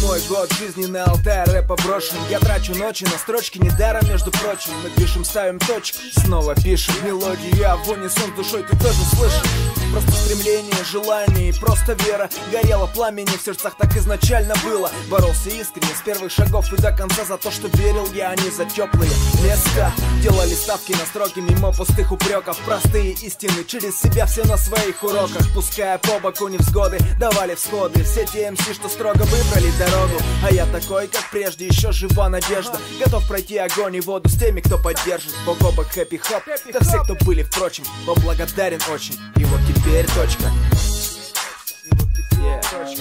Мой год жизни на алтарь рэпа брошен. Я трачу ночи на строчки недаром, между прочим. Мы пишем, ставим точки, снова пишем мелодии. Я в унисон с душой, ты тоже слышишь. Просто стремление, желание и просто вера. Горело пламени в сердцах, так изначально было. Боролся искренне с первых шагов и до конца за то, что верил я, а не за теплые места. Делали ставки на строки мимо пустых упреков. Простые истины через себя все на своих уроках. Пуская по боку невзгоды, давали всходы. Все те МС, что строго выбрали дорогу. А я такой, как прежде, еще жива надежда. Готов пройти огонь и воду с теми, кто поддержит. Бок о бок, хэппи-хоп, да все, кто были, впрочем. Благодарен очень, и вот теперь точка. И вот теперь точка.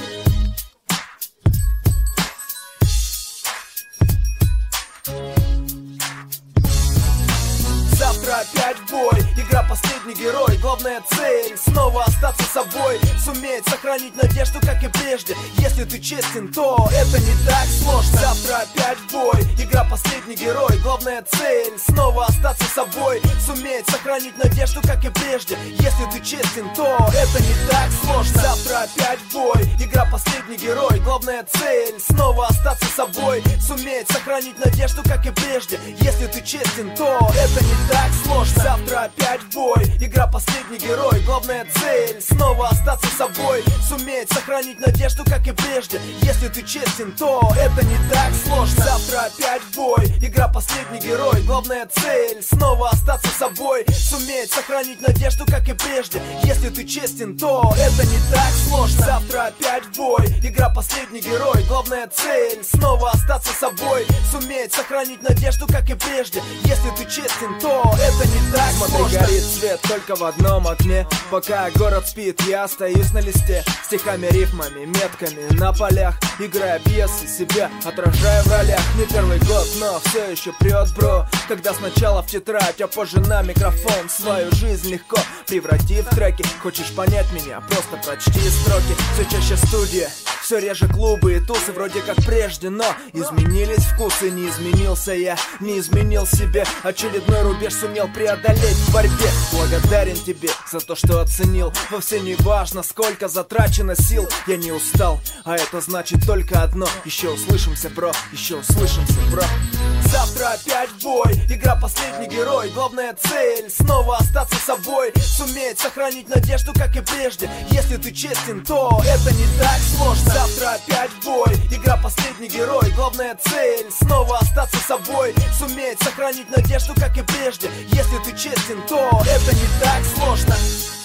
Завтра опять в бой, игра последний герой. Главная цель, снова остаться собой. Суметь сохранить надежду, как и прежде. Если ты честен, то это не так сложно. Завтра опять в бой, игра последний герой. Главная цель, снова остаться собой. Суметь сохранить надежду, как и прежде. Если ты честен, то это не так сложно. Завтра опять в бой, игра последний герой. Главная цель, снова остаться собой. Суметь сохранить надежду, как и прежде. Если ты честен, то это не так сложно. Завтра опять в бой, игра последний герой. Главная цель, снова остаться собой. Суметь сохранить надежду, как и прежде. Если ты честен, то это не так сложно. Завтра опять в бой, игра последний герой. Главная цель, снова остаться собой. Суметь сохранить надежду, как и прежде. Если ты честен, то это не так сложно. Завтра опять в бой, игра последний герой. Главная цель, снова остаться собой. Суметь сохранить надежду, как и прежде. Если ты честен, то это не так сложно. Смотри, горит свет только в одном окне. Пока город спит, я остаюсь на листе. Стихами, рифмами, метками на полях. Играя пьесы, себя отражая в ролях. Не первый год, но все еще прет, бро. Когда сначала в тетрадь, а позже на микрофон. Свою жизнь легко преврати в треки. Хочешь понять меня, просто прочти строки. Все чаще студия, все реже клубы и тусы. Вроде как прежде, но изменились вкусы. Не изменился я, не изменил себе. Очередной рубеж сумел преодолеть в борьбе. Благодарен тебе за то, что оценил. Вовсе не важно, сколько затрачено сил. Я не устал, а это значит только одно. Еще услышимся, бро, еще услышимся, бро. Завтра опять в бой, игра последний герой. Главная цель, снова остаться собой. Суметь сохранить надежду, как и прежде. Если ты честен, то это не так сложно. Завтра опять в бой, игра последний герой. Главная цель, снова остаться собой. Суметь сохранить надежду, как и прежде. Если ты честен, то это не так сложно.